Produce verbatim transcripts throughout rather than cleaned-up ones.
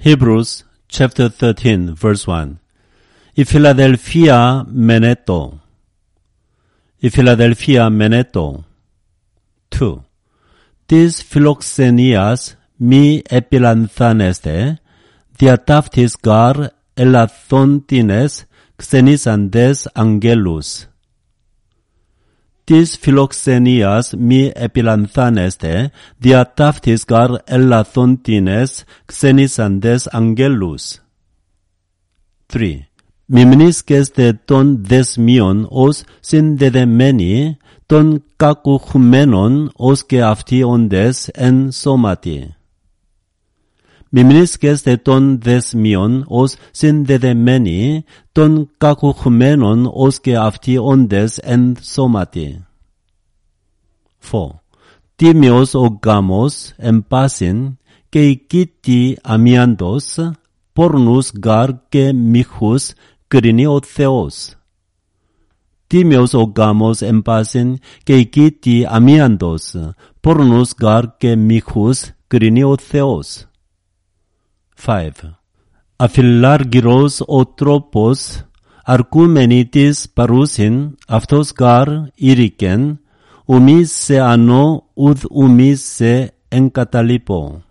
Hebrews chapter thirteen, verse one. I Philadelphia meneto. I Philadelphia meneto. two. This philoxenias mi epilanthaneste, diataftis gar elathontines xenisandes angelus. This philoxenias mi epilanthaneste, diataftis gar elathontines xenisandes angelus. three. Mimnisques ton desmion os sindedemeni, ton kakuhumenon os que aftiondes en somati. Mimnisques ton desmion os sindedemeni, ton kakuhumenon os que aftiondes en somati. four. Timios o gamos en pasin, que ikiti amiandos, pornus gar que mijus κρινεί ο Θεός. Τίμιος ο γάμος εμπάσιν και οικίτη αμίαντος, πόρνους γαρ και μίχους κρινεί ο Θεός. five. Αφιλάργυρος ο τρόπος, αρκούμενη της παρούσιν, αυτός γαρ ήρικεν, ουμείς σε ανώ ουδ ουμείς σε εγκαταλείπω.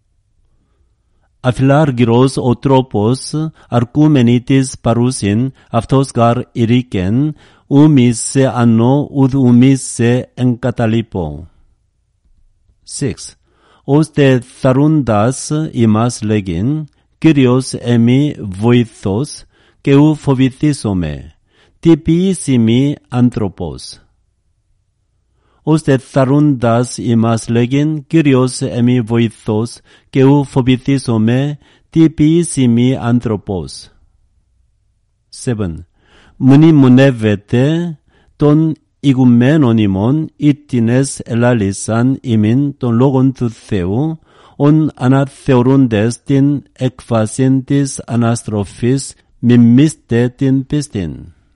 Αφιλάργυρος ο τρόπος, αρκούμενη της παρούσιν, αυτός γαρ ηρίκεν, ούμις σε ανώ ουδ ούμις σε εγκαταλείπω. six. Ώστε θαρούντας ημάς λέγειν, Κύριος εμεί βοηθός, και ου φοβηθήσομαι, τι ποιήσιμη άνθρωπος. Ώστε θαρούντας ημάς λέγειν, Κύριος εμεί βοηθός, και ου φοβηθήσομαι, τι ποιήσιμη άνθρωπος. seven. Μνημονεύεται των ηγουμένων ημών, ήττινες ελάλησαν ημίν των λόγων του Θεού, ον αναθεωρούντες την έκφασιν της αναστροφής, μιμήστε την πίστην.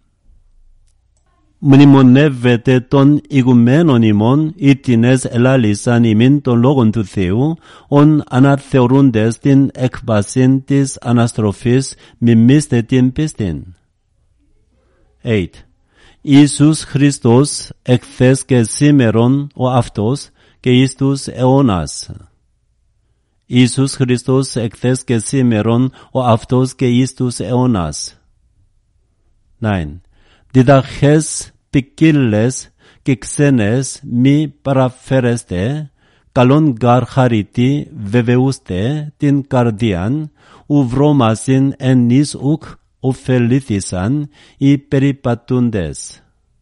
Μνημονεύεται των ηγουμένων ημών, ήττινες ελάλησαν ημίν των λόγων του Θεού, ον αναθεωρούντες την έκβασιν της αναστροφής, μιμήστε την πίστην. eight. Ιησούς Χριστός εχθές και σήμερον ο αυτός και εις τους αιώνας. Ιησούς Χριστός εχθές και σήμερον ο αυτός και εις τους αιώνας. nine. Διδαχές ποικίλες και ξένες μη παραφέρεστε, καλόν γαρ χαρίτη βεβαιούστε την καρδίαν, ου βρώμασιν εν εις ουκ ωφελήθησαν οι περιπατούντες.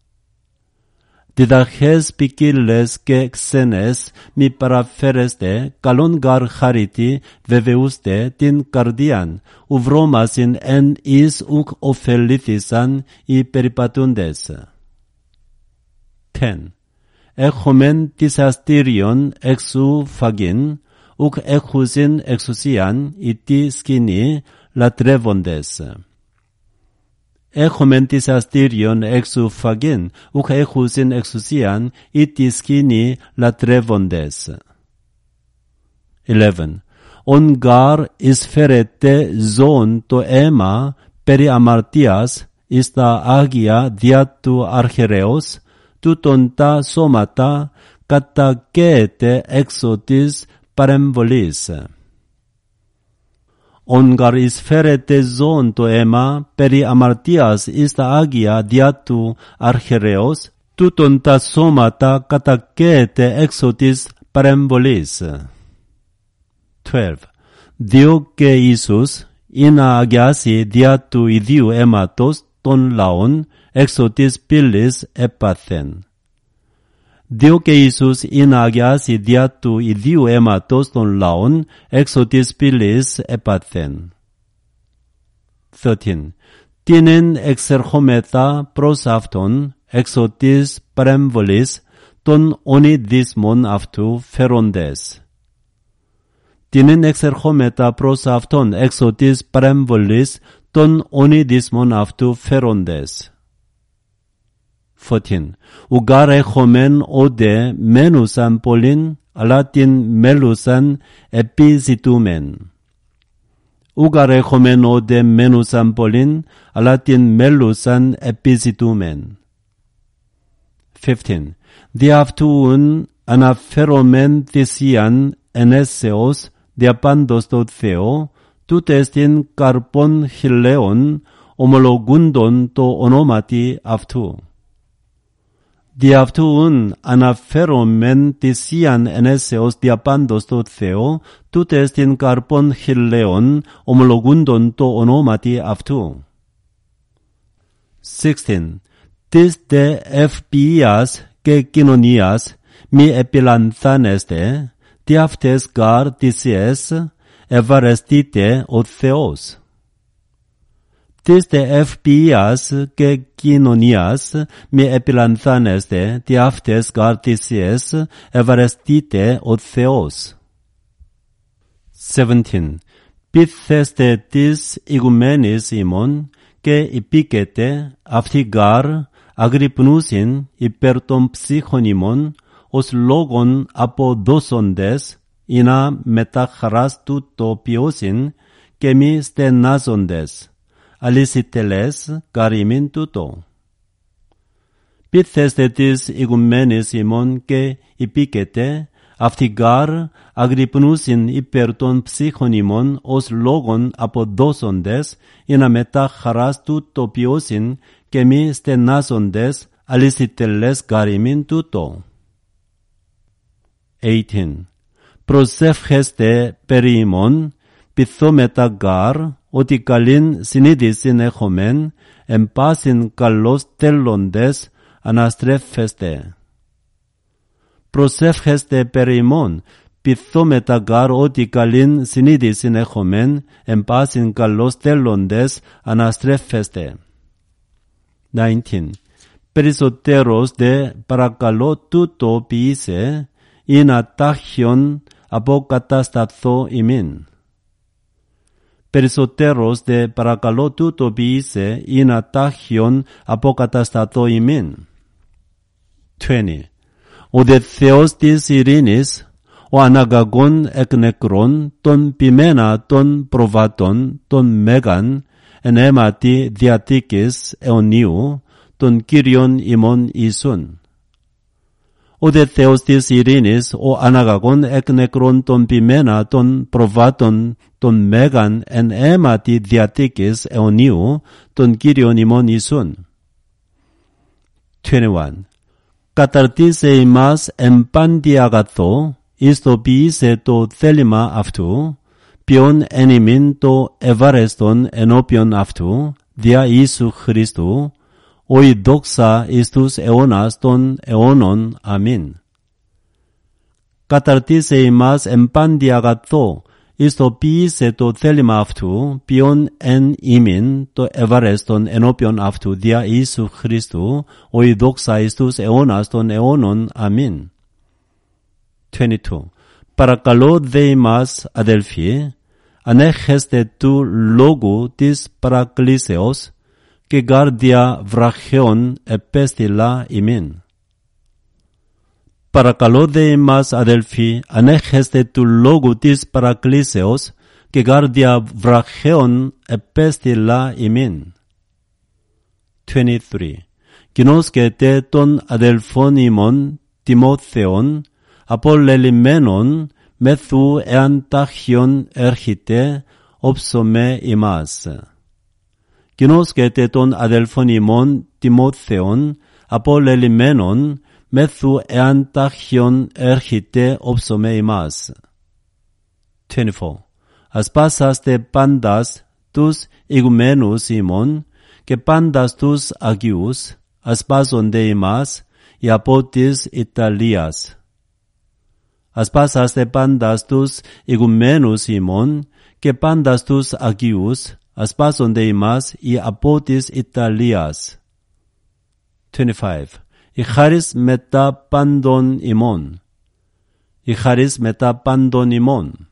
Διδαχές ποικίλες και ξένες μη παραφέρεστε, καλόν γαρ χαρίτη βεβαιούστε την καρδίαν, ου βρώμασιν εν εις ουκ ωφελήθησαν οι περιπατούντες. ten. Έχομεν της αστήριον εξου φαγήν, ουκ έχουσιν εξουσίαν ή τη σκηνή λατρεύοντες. Έχομεν της αστήριον εξου φαγήν, ουκ έχουσιν εξουσίαν ή τη σκηνή λατρεύοντες. eleven. Ον γαρ εισφέρεται ζώον το αίμα περί αμαρτίας εις τα Άγια δια του αρχαιρέως, τούτον τα σώματα κατακαίεται έξω της παρεμβολής. Ον γαρ εισφέρεται ζώον το αίμα περί αμαρτίας εις τα Άγια δια του αρχαιρέως, τούτον τα σώματα κατακαίεται έξω της παρεμβολής. twelve. Διό και Ιησούς είναι αγιάσει δια του ιδίου αίματος των λαών έξω της πύλης έπαθεν. Διό και Ιησούς είναι αγιάσει δια του ιδίου αίματος των λαών έξω της πύλης έπαθεν. thirteen. Τίνεν εξερχόμεθα προς αυτόν έξω της παρέμβολης των ονειδισμών αυτού φέροντες. Τίνεν εξερχόμεθα προς αυτόν έξω της παρέμβολης των ονειδισμών αυτού φέροντες. fourteen. Ουγάρ έχομεν όδε μένουσαν πολλήν, αλλά την μέλουσαν επιζητούμεν. ουγαρεχομενο δε μένουσαν πολλήν, αλλά την μέλουσαν επιζητούμεν. fifteen. Δι' αυτούν αναφερομεν θυσίαν ενέσεως διαπάντως το Θεό, τούτες την καρπών χιλέων, ομολογούντον το ονόματι αυτού. Δι' αυτούν αναφέρομεν θυσίαν ενέσεως διαπάντως το Θεό, τούτες την καρπών χιλέων, ομολογούντον το ονόματι αυτού. sixteen. Της δε ευποιίας και κοινωνίας μη επιλανθάνεστε, τι αυτές γαρ θυσίες ευαρεστείτε ο Θεός. Της δε ευποιίας και κοινωνίας μη επιλανθάνεστε, τι αυτές γαρ θυσίες ευαρεστείτε ο Θεός. seventeen. Πείθεστε της ηγουμένης ημών και υπήκετε αυτή γαρ αγρυπνούσιν υπέρ των ψύχων ημών ως λόγων αποδώσοντες ή να μετά χαράς τούτο ποιώσιν και μη στενάζοντες, αλυσιτελές καρυμήν τούτο. Πείθεστε της ηγουμένης ημών και υπήκετε αυτή γαρ αγρυπνούσιν υπέρ των ψύχων ημών ως λόγων αποδώσοντες ή να μετά χαράς τούτο ποιώσιν και μη στενάζοντες, αλυσιτελές καρυμήν τούτο. eighteen. Προσεύχεστε περί ημών, πειθόμετα γαρ, ότι καλήν συνείδησιν έχομεν, εν πάσιν καλώς τέλοντες αναστρέφεστε. Προσεύχεστε περί ημών, πειθόμετα γαρ, ότι καλήν συνείδησιν έχομεν, εν πάσιν καλώς τέλοντες αναστρέφεστε. nineteen. Περισσότερος δε παρακαλώ τούτο ποιήσε, ή να τάχιον αποκατασταθώ ημίν. Περισσότερος δε παρακαλώ τούτο ποιήσε, ή να τάχιον αποκατασταθώ ημίν. twenty. Ο δε Θεός της ειρήνης, ο αναγαγών εκ νεκρών, των ποιμένα των προβάτων, των μέγαν, εν αίματι διαθήκης αιωνίου, των Κύριων ημών Ιησούν. Ο δε Θεός της ειρήνης, ο αναγαγών εκ νεκρών των ποιμένα των προβάτων, των μέγαν εν αίματι διαθήκης αιωνίου, των Κύριων ημών Ιησούν. twenty-one. Καταρτίσε ημάς εν πάντη αγαθό, εις το ποιήσε το θέλημα αυτού, ποιον εν ημίν το ευαρεστον ενώπιον αυτού, δια Ιησού Χριστού, ο η δόξα εις τους αιώνας των αιώνων. Αμήν. Καταρτίσε ημάς εν πάντη αγαθό, εις το ποιήσε το θέλημα αυτού, ποιον εν ημίν το ευαρεστον ενώπιον αυτού, δια Ιησού Χριστού, ο η δόξα εις τους αιώνας των αιώνων. Αμήν. twenty-two. Παρακαλώ δε ημάς, αδελφοί, ανέχεστε του λόγου της παρακλήσεως, και γάρδια βραχαίων επέστειλα ημίν. Παρακαλώ δε ημάς, αδελφοί, ανέχεστε του λόγου της παρακλήσεως, και γάρδια βραχαίων επέστειλα ημίν. twenty-three. Γινώσκετε των αδελφών ημών Τιμόθεων, απολελειμμένων, μεθού εάν τάχιον έρχεται, όψομε ημάς. Γινώσκετε των αδελφών ημών Τιμόθεων, απολελειμμένων, μεθού εάν τάχιον έρχεται, όψομε ημάς. twenty-four. Ασπάσαστε πάντας τους ηγουμένους ημών, και πάντας τους αγιούς, ασπάζονται ημάς, οι από της Ιταλίας. Ασπάσαστε πάντας τους ηγουμένους ημών, και πάντας τους αγιούς, ασπάζονται ημάς, οι από της Ιταλίας. twenty-five. Η χάρις μετά πάντων ημών. Η χάρις μετά πάντων ημών.